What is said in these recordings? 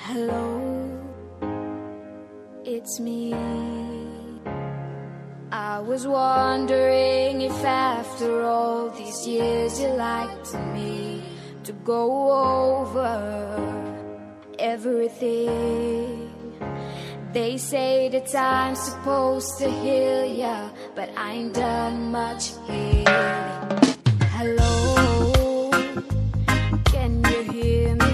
Hello, it's me. I was wondering if after all these years you'd like me to go over everything. They say that I'm supposed to heal ya, but I ain't done much healing. Hello, can you hear me?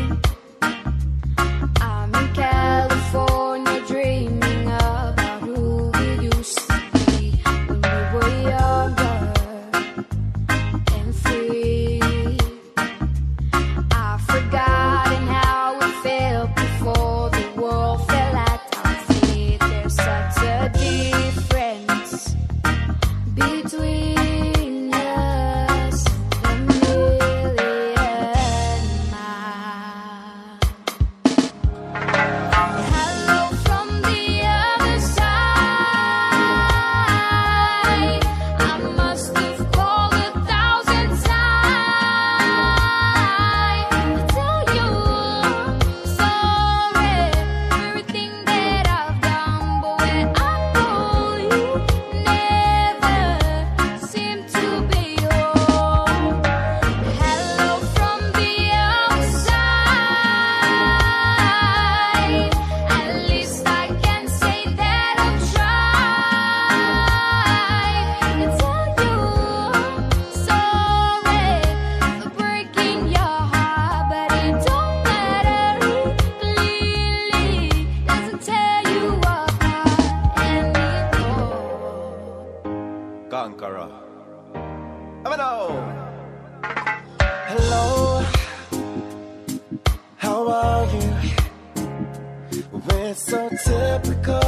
I'm in California dreaming about who we used to be when we were younger and free. I've forgotten how it felt before the world fell at our feet. There's such a difference between us and a million miles. Hello from the other side. I must have called 1,000 times to tell you sorry for everything that I've done, but when I call you, never seem to be home. Hello from the outside. At least I can say that I've tried to tell you sorry for breaking your heart, but it don't matter. Clearly doesn't tear you apart anymore. Conqueror. Come on. Hello, how are you? We're so typical.